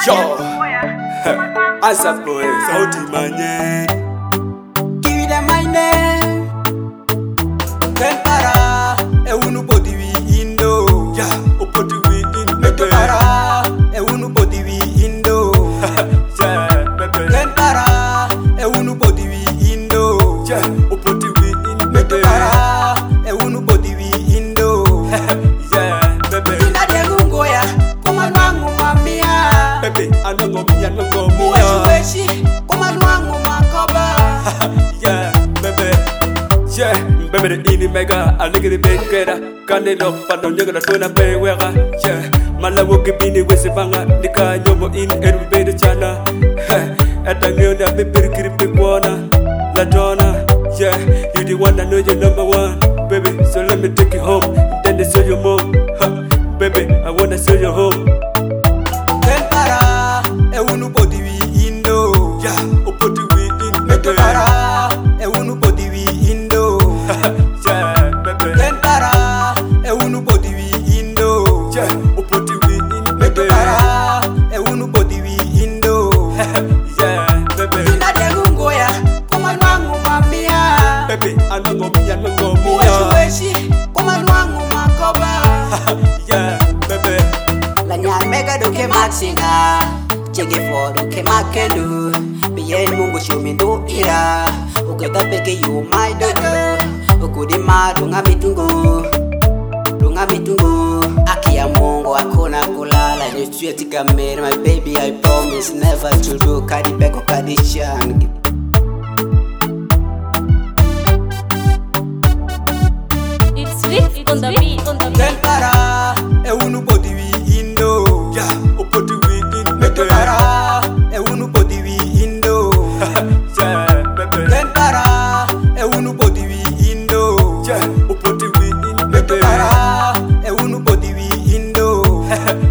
Yo, asa boy, sauti manye. Give them my name. Ten para, unu body we indo. Ya, opoti we in Meto para, unu body we indo. Yeah, baby. Ten para, unu body we indo. Yeah, opoti we in Meto para, unu body we indo. Yeah, baby. Ina de gungoya, kumanwangu mamia. Baby, anongomia. Weshi, kumanwangu makoba. Yeah, baby. Yeah, baby the ini mega, a nigga the big better. Kande no pano nigga the tuna pay wega. Yeah, malawo kibini wese banga, nika nyomo in every bit chana. At the new that be pretty big wanna. La Donna, yeah, you the one that know you're number one. Baby, so let me take you home, then they show you mom. Baby, I wanna show you home. Ten para, unu body we indo. Yeah, opoti we in Meto para, unu body we indo. Yeah, baby. Ten para, unu body we indo. Yeah, opoti we in Meto para, unu body we indo. Yeah, baby. Ina de gungoya, kumanwangu mamia. Baby, anongomia. Weshi, kumanwangu makoba. Yeah, baby. La nyamega doke matsinga, chege for doke makendo. Bien mungu shumindo ira, uketa peke you my dodo. Ukudima dunga mitungu, akia mungu akona kulala. You sweet kamera, my baby, I promise never to do kadi beko kadi chan. It's Rick on the beat. Ten para, unu body we indo. Yeah, opoti we in Meto para, unu body we indo. Yeah, baby. Ten para, unu body we indo. Yeah, opoti we in Meto para, unu body we indo.